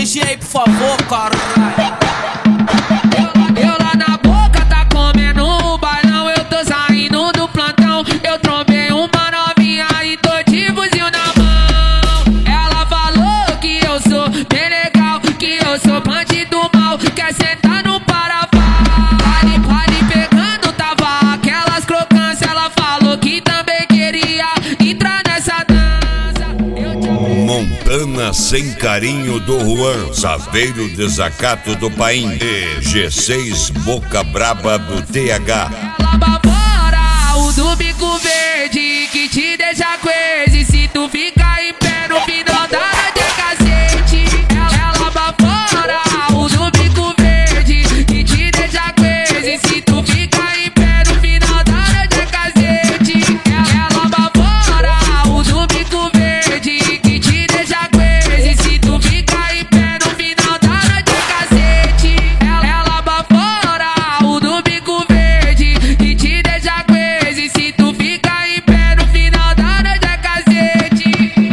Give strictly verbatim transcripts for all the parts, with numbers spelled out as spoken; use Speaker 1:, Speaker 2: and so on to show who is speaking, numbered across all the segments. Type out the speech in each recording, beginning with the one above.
Speaker 1: C G aí, por favor, caralho.
Speaker 2: Eu lá na boca tá comendo o bailão, eu tô saindo do plantão. Eu trombei uma novinha e tô de fuzil na mão. Ela falou que eu sou bem legal, que eu sou bandido mal, quer sentar no paravá. Vale, vale pegando, tava aquelas crocâncias. Ela falou que também queria entrar nessa dança. Eu te...
Speaker 3: Montana sem carinho do Juan, Saveiro Desacato do Paim e G seis Boca Braba do T H.
Speaker 2: Ela bavora, o do bico verde que te deixa crazy. Se tu ficar em pé no final da noite é cacete. Ela bavora, o do bico verde que te deixa crazy. Se tu ficar em pé no final da noite é cacete. Ela bavora, o do bico verde que te deixa crazy. Se tu ficar em pé no final da noite é cacete. Ela bavora, o do bico verde que te deixa crazy. Se tu ficar em pé no final da noite é cacete.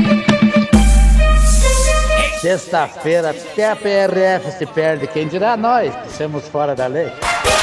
Speaker 4: Sexta-feira até a P R F se perde, quem dirá nós que somos fora da lei.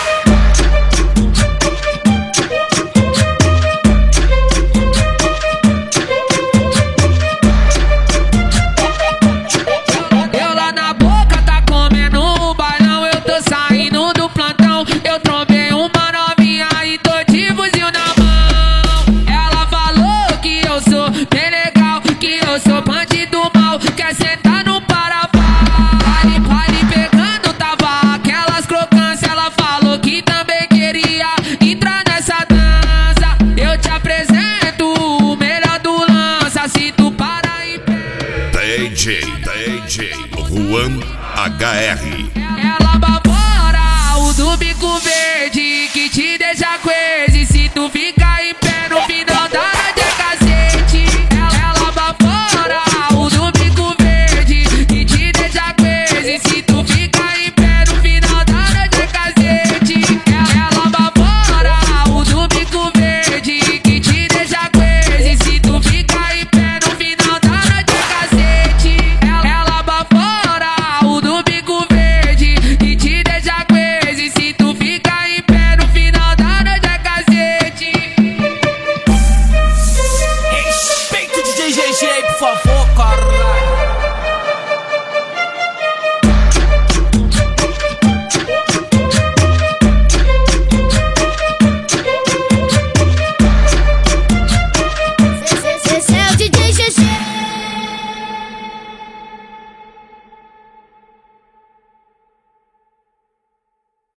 Speaker 2: Eu lá na boca tá comendo o bailão, eu tô saindo do plantão. Eu trombei uma novinha e tô de fuzil na mão. Ela falou que eu sou bem legal, que eu sou bandido mal, quer sentar no paravá. Vale, vale pegando, tava aquelas crocâncias. Ela falou que também queria entrar nessa dança. Eu te apresento o melhor do lança, se tu parar em pé.
Speaker 3: D J, D J Juan H R.
Speaker 2: Ela bavora, o do bico verde que te deixa crazy. Se tu fica